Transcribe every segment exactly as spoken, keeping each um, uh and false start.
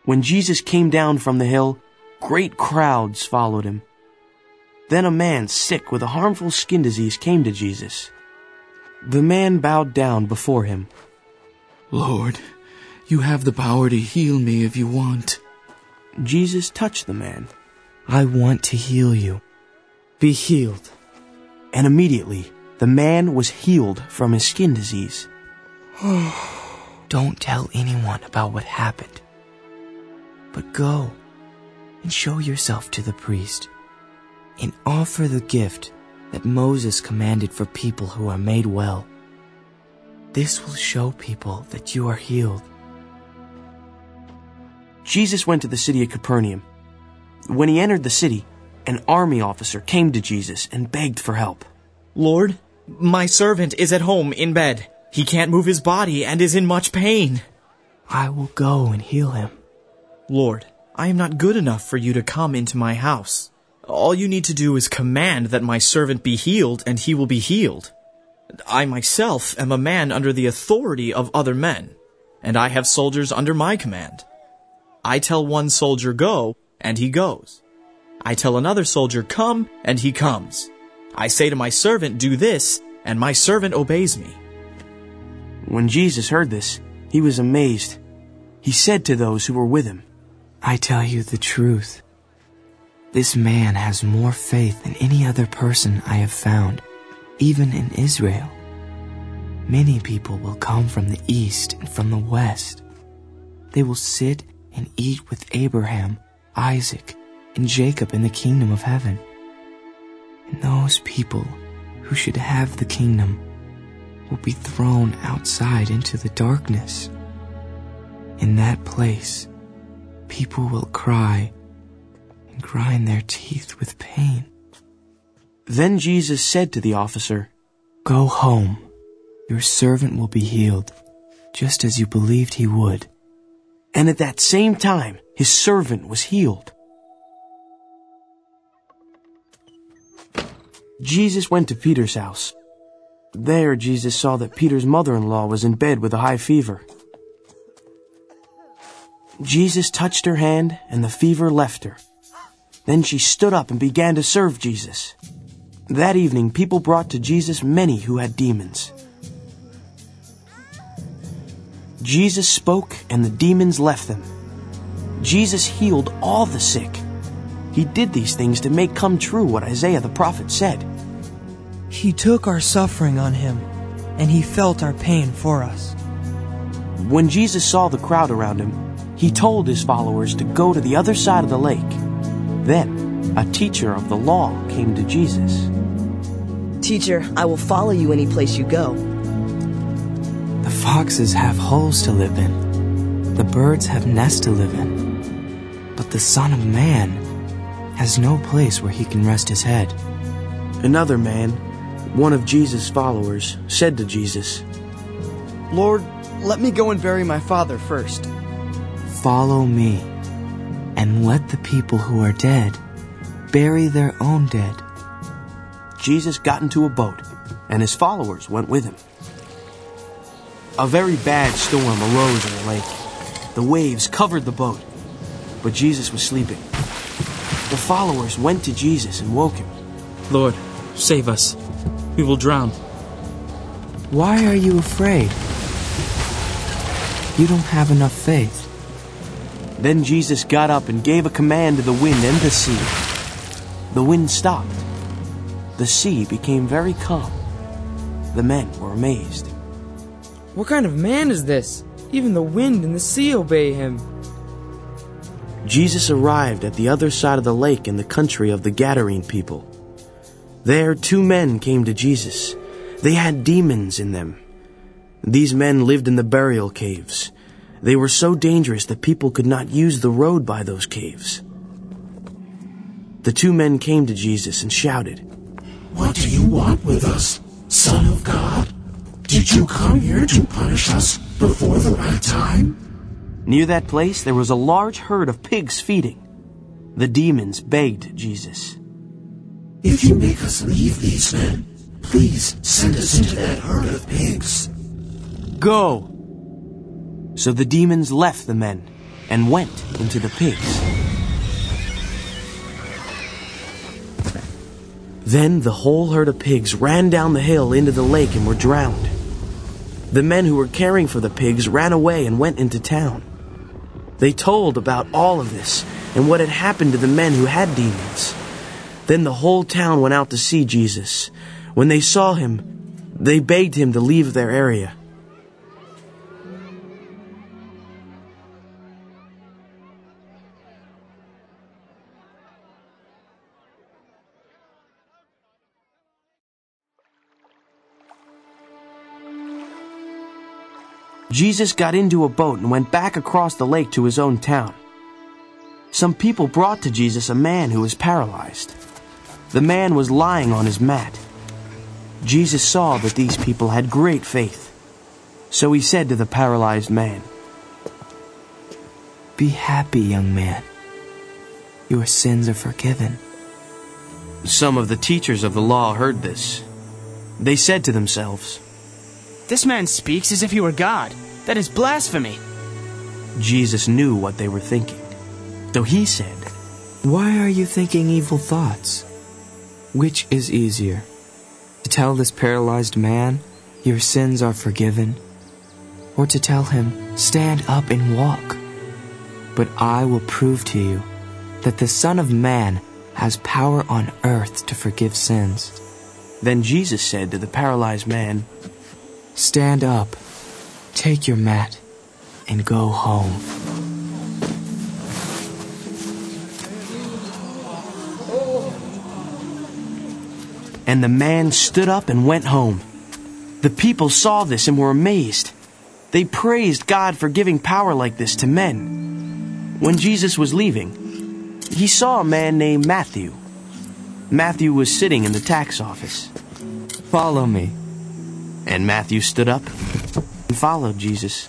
When Jesus came down from the hill, great crowds followed him. Then a man sick with a harmful skin disease came to Jesus. The man bowed down before him. Lord, you have the power to heal me if you want. Jesus touched the man. I want to heal you. Be healed. And immediately the man was healed from his skin disease. Don't tell anyone about what happened, but go and show yourself to the priest and offer the gift that Moses commanded for people who are made well. This will show people that you are healed. Jesus went to the city of Capernaum. When he entered the city, an army officer came to Jesus and begged for help. Lord, my servant is at home in bed. He can't move his body and is in much pain. I will go and heal him. Lord, I am not good enough for you to come into my house. All you need to do is command that my servant be healed, and he will be healed. I myself am a man under the authority of other men, and I have soldiers under my command. I tell one soldier go, and he goes. I tell another soldier come, and he comes. I say to my servant, do this, and my servant obeys me. When Jesus heard this, he was amazed. He said to those who were with him, I tell you the truth. This man has more faith than any other person I have found, even in Israel. Many people will come from the east and from the west. They will sit and eat with Abraham, Isaac, and Jacob in the kingdom of heaven. And those people who should have the kingdom will be thrown outside into the darkness. In that place, people will cry and grind their teeth with pain. Then Jesus said to the officer, Go home. Your servant will be healed, just as you believed he would. And at that same time, his servant was healed. Jesus went to Peter's house. There Jesus saw that Peter's mother-in-law was in bed with a high fever. Jesus touched her hand, and the fever left her. Then she stood up and began to serve Jesus. That evening, people brought to Jesus many who had demons. Jesus spoke, and the demons left them. Jesus healed all the sick. He did these things to make come true what Isaiah the prophet said. He took our suffering on him, and he felt our pain for us. When Jesus saw the crowd around him, he told his followers to go to the other side of the lake. Then, a teacher of the law came to Jesus. Teacher, I will follow you any place you go. The foxes have holes to live in. The birds have nests to live in. But the Son of Man has no place where he can rest his head. Another man, one of Jesus' followers, said to Jesus, Lord, let me go and bury my father first. Follow me, and let the people who are dead bury their own dead. Jesus got into a boat, and his followers went with him. A very bad storm arose in the lake. The waves covered the boat, but Jesus was sleeping. The followers went to Jesus and woke him. Lord, save us. We will drown. Why are you afraid? You don't have enough faith. Then Jesus got up and gave a command to the wind and the sea. The wind stopped. The sea became very calm. The men were amazed. What kind of man is this? Even the wind and the sea obey him. Jesus arrived at the other side of the lake in the country of the Gadarene people. There two men came to Jesus. They had demons in them. These men lived in the burial caves. They were so dangerous that people could not use the road by those caves. The two men came to Jesus and shouted, What do you want with us, Son of God? Did you come here to punish us before the right time? Near that place there was a large herd of pigs feeding. The demons begged Jesus, If you make us leave these men, please send us into that herd of pigs. Go! So the demons left the men and went into the pigs. Then the whole herd of pigs ran down the hill into the lake and were drowned. The men who were caring for the pigs ran away and went into town. They told about all of this and what had happened to the men who had demons. Then the whole town went out to see Jesus. When they saw him, they begged him to leave their area. Jesus got into a boat and went back across the lake to his own town. Some people brought to Jesus a man who was paralyzed. The man was lying on his mat. Jesus saw that these people had great faith. So he said to the paralyzed man, "Be happy, young man. Your sins are forgiven." Some of the teachers of the law heard this. They said to themselves, "This man speaks as if he were God. That is blasphemy." Jesus knew what they were thinking. So he said, "Why are you thinking evil thoughts? Which is easier, to tell this paralyzed man, 'Your sins are forgiven,' or to tell him, 'Stand up and walk'? But I will prove to you that the Son of Man has power on earth to forgive sins." Then Jesus said to the paralyzed man, "Stand up, take your mat, and go home." And the man stood up and went home. The people saw this and were amazed. They praised God for giving power like this to men. When Jesus was leaving, he saw a man named Matthew. Matthew was sitting in the tax office. "Follow me." And Matthew stood up and followed Jesus.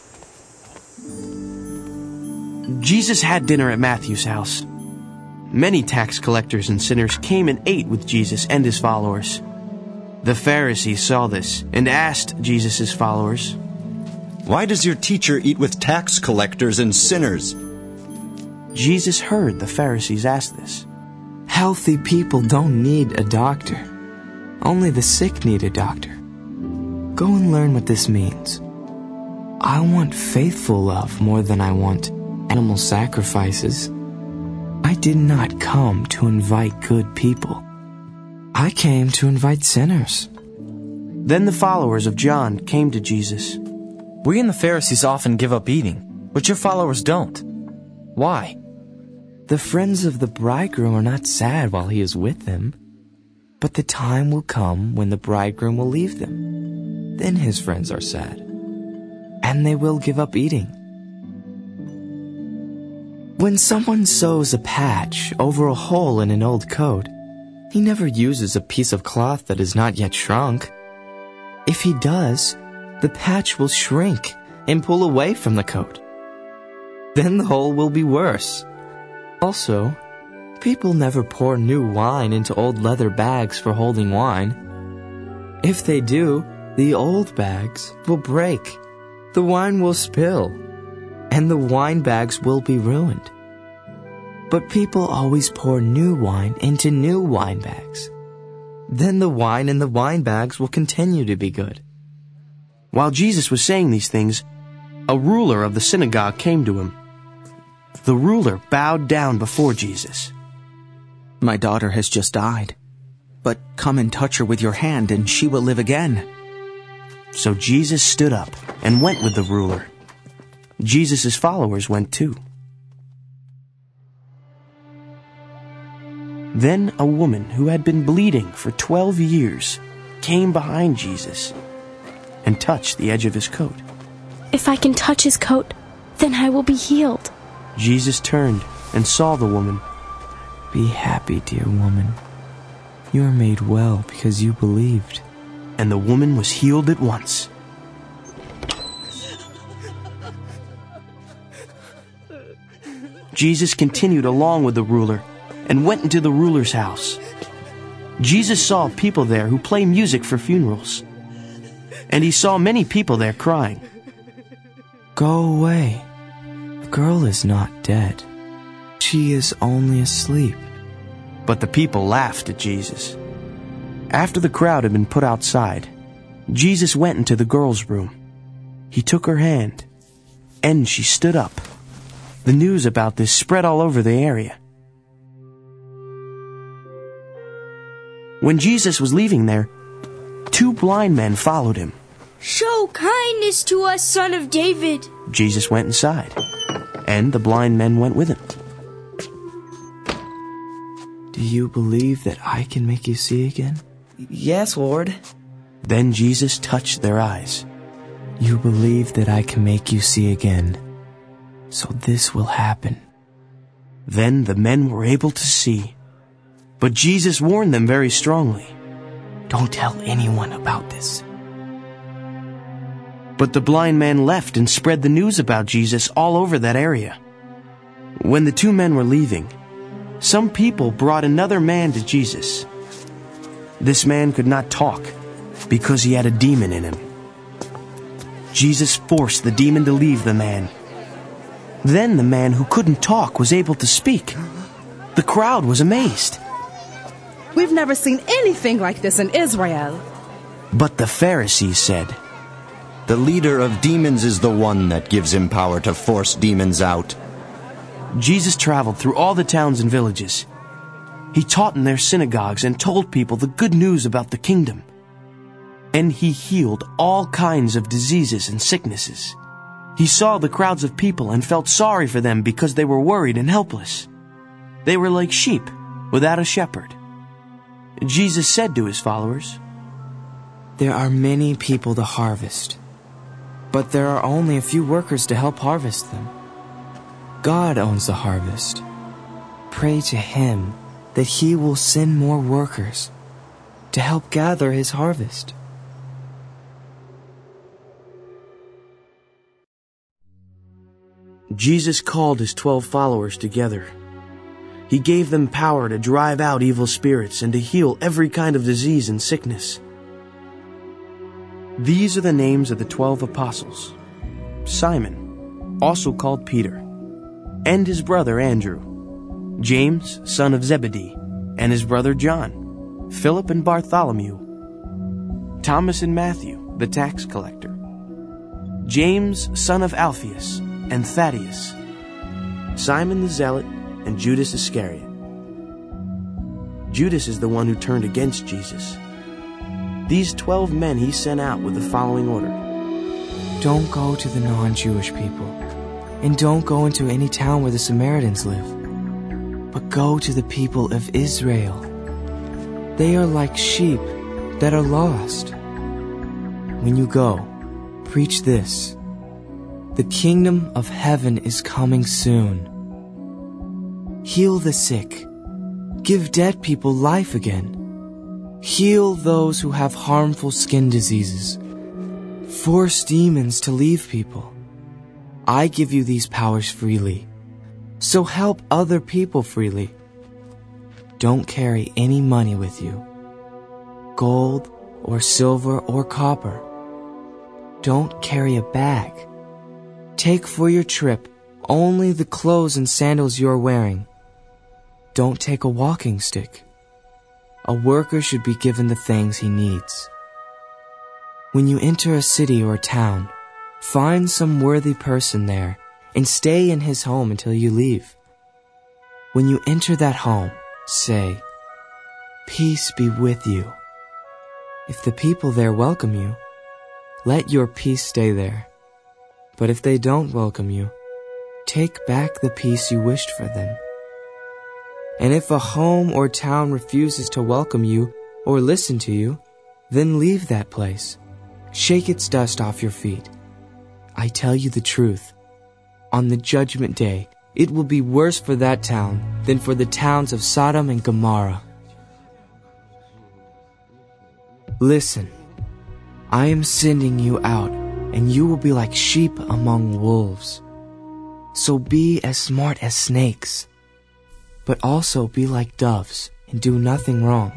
Jesus had dinner at Matthew's house. Many tax collectors and sinners came and ate with Jesus and his followers. The Pharisees saw this and asked Jesus' followers, "Why does your teacher eat with tax collectors and sinners?" Jesus heard the Pharisees ask this. Healthy people don't need a doctor. Only the sick need a doctor. Go and learn what this means. I want faithful love more than I want animal sacrifices. I did not come to invite good people. I came to invite sinners. Then the followers of John came to Jesus. "We and the Pharisees often give up eating, but your followers don't. Why?" The friends of the bridegroom are not sad while he is with them, but the time will come when the bridegroom will leave them. Then his friends are sad, and they will give up eating. When someone sews a patch over a hole in an old coat, he never uses a piece of cloth that is not yet shrunk. If he does, the patch will shrink and pull away from the coat. Then the hole will be worse. Also, people never pour new wine into old leather bags for holding wine. If they do, the old bags will break, the wine will spill, and the wine bags will be ruined. But people always pour new wine into new wine bags. Then the wine in the wine bags will continue to be good. While Jesus was saying these things, a ruler of the synagogue came to him. The ruler bowed down before Jesus. "My daughter has just died, but come and touch her with your hand and she will live again." So Jesus stood up and went with the ruler. Jesus' followers went too. Then a woman who had been bleeding for twelve years came behind Jesus and touched the edge of his coat. "If I can touch his coat, then I will be healed." Jesus turned and saw the woman. "Be happy, dear woman. You are made well because you believed." And the woman was healed at once. Jesus continued along with the ruler and went into the ruler's house. Jesus saw people there who play music for funerals, and he saw many people there crying. Go away. The girl is not dead. She is only asleep. But the people laughed at Jesus. After the crowd had been put outside, Jesus went into the girl's room. He took her hand, and she stood up. The news about this spread all over the area. When Jesus was leaving there, two blind men followed him. Show kindness to us, Son of David. Jesus went inside, and the blind men went with him. Do you believe that I can make you see again? Yes, Lord. Then Jesus touched their eyes. You believe that I can make you see again, so this will happen. Then the men were able to see, but Jesus warned them very strongly. Don't tell anyone about this. But the blind man left and spread the news about Jesus all over that area. When the two men were leaving, some people brought another man to Jesus. This man could not talk because he had a demon in him. Jesus forced the demon to leave the man. Then the man who couldn't talk was able to speak. The crowd was amazed. We've never seen anything like this in Israel. But the Pharisees said, The leader of demons is the one that gives him power to force demons out. Jesus traveled through all the towns and villages. He taught in their synagogues and told people the good news about the kingdom. And he healed all kinds of diseases and sicknesses. He saw the crowds of people and felt sorry for them because they were worried and helpless. They were like sheep without a shepherd. Jesus said to his followers, There are many people to harvest, but there are only a few workers to help harvest them. God owns the harvest. Pray to him that he will send more workers to help gather his harvest. Jesus called his twelve followers together. He gave them power to drive out evil spirits and to heal every kind of disease and sickness. These are the names of the twelve apostles: Simon, also called Peter, and his brother Andrew, James, son of Zebedee, and his brother John, Philip and Bartholomew, Thomas and Matthew, the tax collector, James, son of Alphaeus, and Thaddeus, Simon the Zealot, and Judas Iscariot. Judas is the one who turned against Jesus. These twelve men he sent out with the following order. Don't go to the non-Jewish people, and don't go into any town where the Samaritans live, but go to the people of Israel. They are like sheep that are lost. When you go, preach this: the kingdom of heaven is coming soon. Heal the sick. Give dead people life again. Heal those who have harmful skin diseases. Force demons to leave people. I give you these powers freely, so help other people freely. Don't carry any money with you, gold or silver or copper. Don't carry a bag. Take for your trip only the clothes and sandals you're wearing. Don't take a walking stick. A worker should be given the things he needs. When you enter a city or a town, find some worthy person there and stay in his home until you leave. When you enter that home, say, "Peace be with you." If the people there welcome you, let your peace stay there. But if they don't welcome you, take back the peace you wished for them. And if a home or town refuses to welcome you or listen to you, then leave that place. Shake its dust off your feet. I tell you the truth. On the judgment day, it will be worse for that town than for the towns of Sodom and Gomorrah. Listen, I am sending you out, and you will be like sheep among wolves. So be as smart as snakes, but also be like doves and do nothing wrong.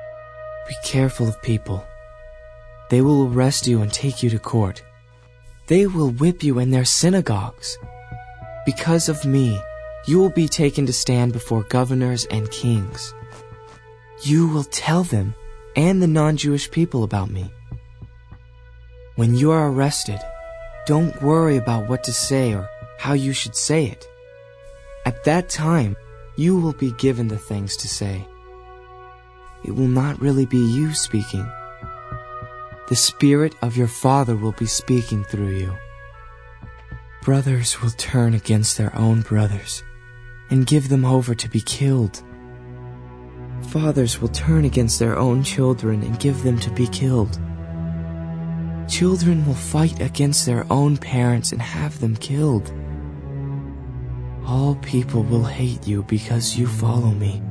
Be careful of people. They will arrest you and take you to court. They will whip you in their synagogues. Because of me, you will be taken to stand before governors and kings. You will tell them and the non-Jewish people about me. When you are arrested, don't worry about what to say or how you should say it. At that time, you will be given the things to say. It will not really be you speaking. The Spirit of your Father will be speaking through you. Brothers will turn against their own brothers and give them over to be killed. Fathers will turn against their own children and give them to be killed. Children will fight against their own parents and have them killed. All people will hate you because you follow me.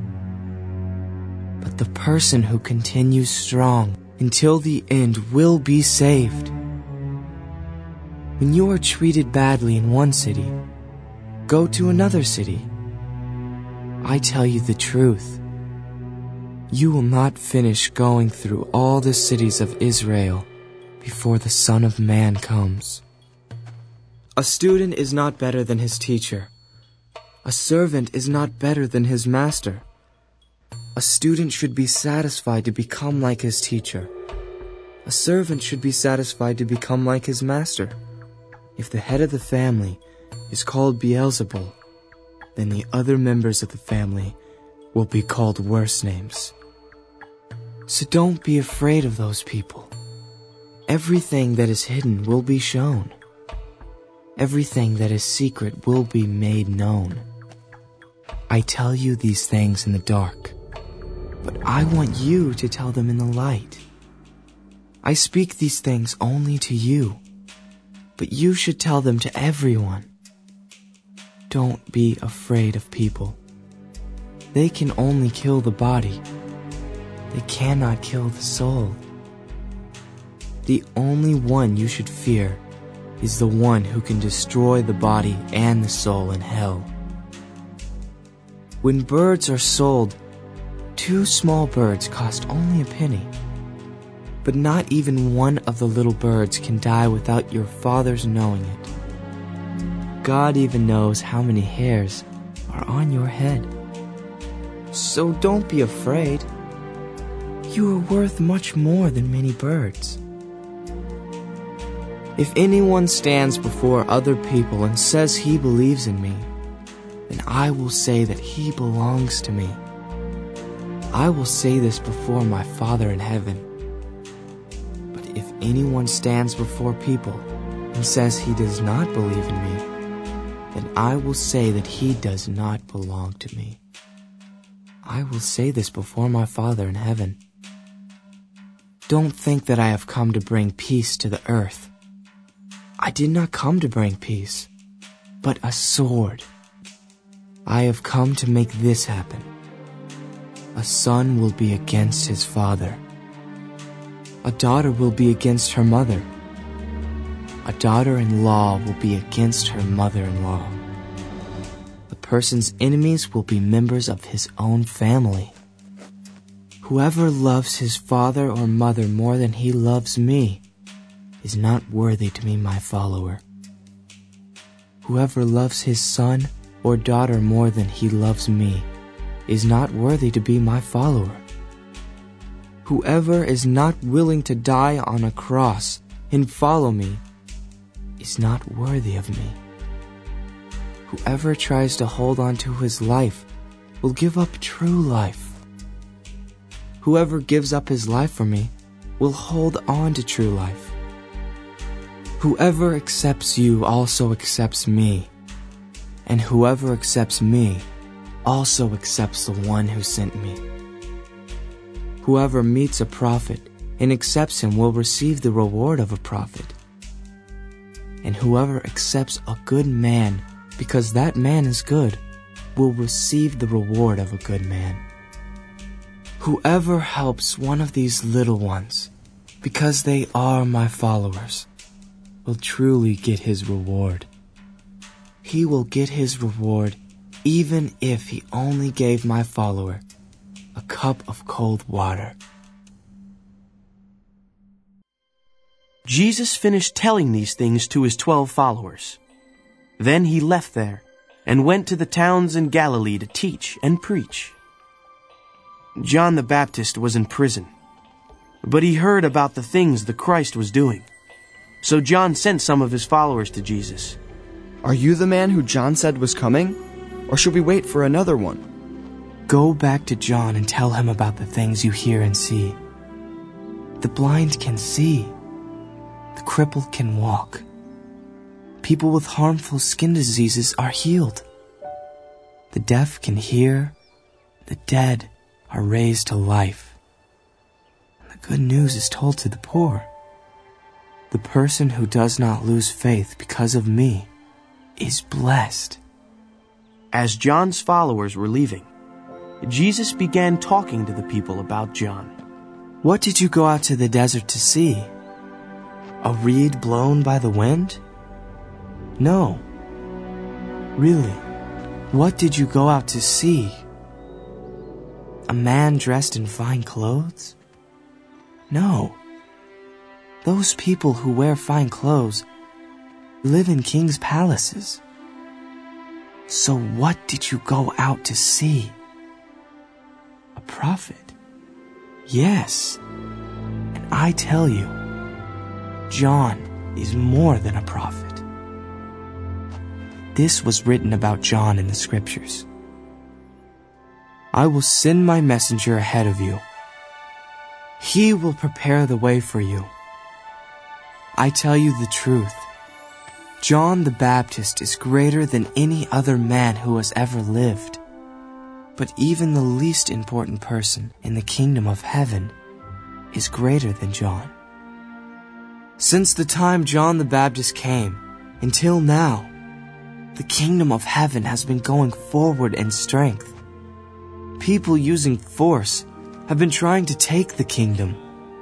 But the person who continues strong until the end will be saved. When you are treated badly in one city, go to another city. I tell you the truth. You will not finish going through all the cities of Israel before the Son of Man comes. A student is not better than his teacher. A servant is not better than his master. A student should be satisfied to become like his teacher. A servant should be satisfied to become like his master. If the head of the family is called Beelzebul, then the other members of the family will be called worse names. So don't be afraid of those people. Everything that is hidden will be shown. Everything that is secret will be made known. I tell you these things in the dark, but I want you to tell them in the light. I speak these things only to you, but you should tell them to everyone. Don't be afraid of people. They can only kill the body. They cannot kill the soul. The only one you should fear is the one who can destroy the body and the soul in hell. When birds are sold, two small birds cost only a penny. But not even one of the little birds can die without your Father's knowing it. God even knows how many hairs are on your head. So don't be afraid. You are worth much more than many birds. If anyone stands before other people and says he believes in me, then I will say that he belongs to me. I will say this before my Father in heaven. But if anyone stands before people and says he does not believe in me, then I will say that he does not belong to me. I will say this before my Father in heaven. Don't think that I have come to bring peace to the earth. I did not come to bring peace, but a sword. I have come to make this happen. A son will be against his father. A daughter will be against her mother. A daughter-in-law will be against her mother-in-law. The person's enemies will be members of his own family. Whoever loves his father or mother more than he loves me is not worthy to be my follower. Whoever loves his son or daughter more than he loves me is not worthy to be my follower. Whoever is not willing to die on a cross and follow me is not worthy of me. Whoever tries to hold on to his life will give up true life. Whoever gives up his life for me will hold on to true life. Whoever accepts you also accepts me, and whoever accepts me also accepts the one who sent me. Whoever meets a prophet and accepts him will receive the reward of a prophet. And whoever accepts a good man because that man is good will receive the reward of a good man. Whoever helps one of these little ones because they are my followers will truly get his reward. He will get his reward even if he only gave my follower a cup of cold water. Jesus finished telling these things to his twelve followers. Then he left there and went to the towns in Galilee to teach and preach. John the Baptist was in prison, but he heard about the things the Christ was doing. So John sent some of his followers to Jesus. "Are you the man who John said was coming? Or should we wait for another one?" Go back to John and tell him about the things you hear and see. The blind can see. The crippled can walk. People with harmful skin diseases are healed. The deaf can hear. The dead are raised to life. And the good news is told to the poor. The person who does not lose faith because of me is blessed. As John's followers were leaving, Jesus began talking to the people about John. What did you go out to the desert to see? A reed blown by the wind? No. Really, what did you go out to see? A man dressed in fine clothes? No. Those people who wear fine clothes live in king's palaces. So what did you go out to see? A prophet? Yes. And I tell you, John is more than a prophet. This was written about John in the scriptures. I will send my messenger ahead of you. He will prepare the way for you. I tell you the truth. John the Baptist is greater than any other man who has ever lived. But even the least important person in the kingdom of heaven is greater than John. Since the time John the Baptist came until now, the kingdom of heaven has been going forward in strength. People using force have been trying to take the kingdom.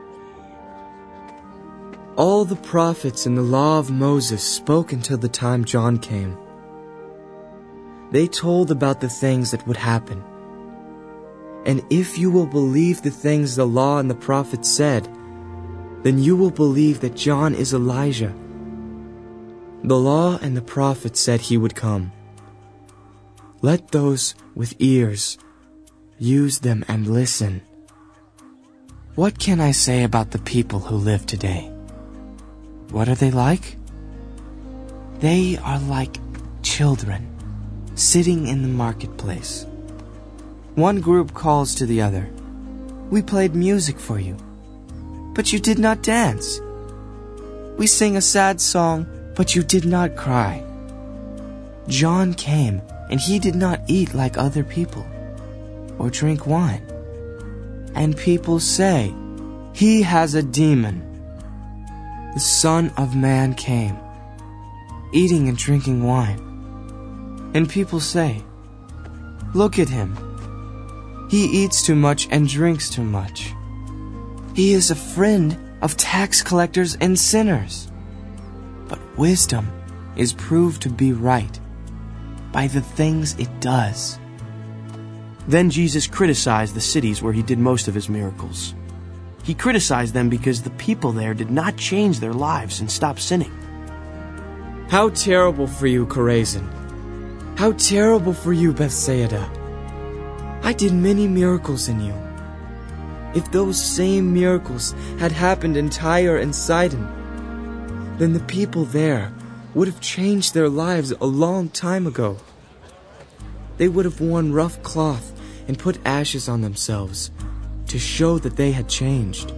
All the prophets in the law of Moses spoke until the time John came. They told about the things that would happen. And if you will believe the things the law and the prophets said, then you will believe that John is Elijah. The law and the prophets said he would come. Let those with ears use them and listen. What can I say about the people who live today? What are they like? They are like children sitting in the marketplace. One group calls to the other, "We played music for you, but you did not dance. We sang a sad song, but you did not cry." John came, and he did not eat like other people, or drink wine. And people say, "He has a demon." The Son of Man came, eating and drinking wine. And people say, "Look at him. He eats too much and drinks too much. He is a friend of tax collectors and sinners." But wisdom is proved to be right by the things it does. Then Jesus criticized the cities where he did most of his miracles. He criticized them because the people there did not change their lives and stop sinning. How terrible for you, Chorazin! How terrible for you, Bethsaida! I did many miracles in you. If those same miracles had happened in Tyre and Sidon, then the people there would have changed their lives a long time ago. They would have worn rough cloth and put ashes on themselves to show that they had changed.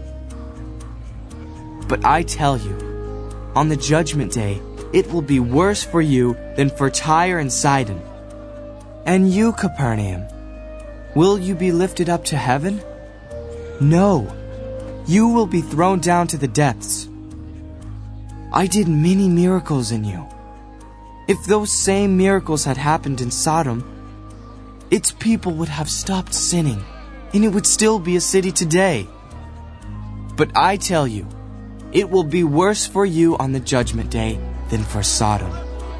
But I tell you, on the judgment day, it will be worse for you than for Tyre and Sidon. And you, Capernaum, will you be lifted up to heaven? No, you will be thrown down to the depths. I did many miracles in you. If those same miracles had happened in Sodom, its people would have stopped sinning, and it would still be a city today. But I tell you, it will be worse for you on the judgment day than for Sodom.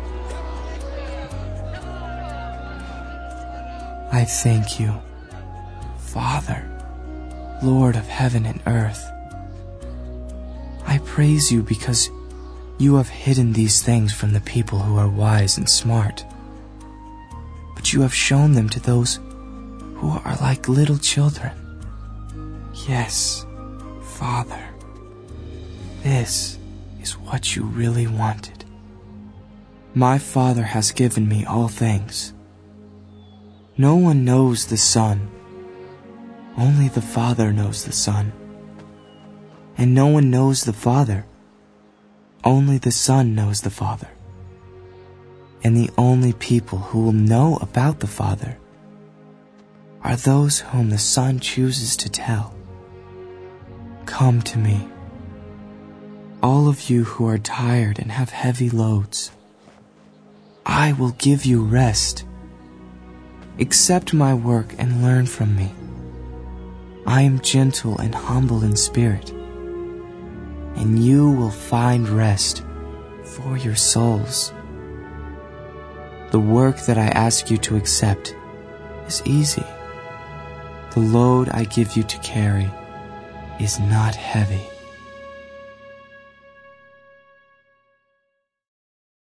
I thank you, Father, Lord of heaven and earth. I praise you because you have hidden these things from the people who are wise and smart. But you have shown them to those who are like little children. Yes, Father, this is what you really wanted. My Father has given me all things. No one knows the Son. Only the Father knows the Son. And no one knows the Father. Only the Son knows the Father. And the only people who will know about the Father are those whom the Son chooses to tell. Come to me, all of you who are tired and have heavy loads. I will give you rest. Accept my work and learn from me. I am gentle and humble in spirit, and you will find rest for your souls. The work that I ask you to accept is easy. The load I give you to carry is not heavy.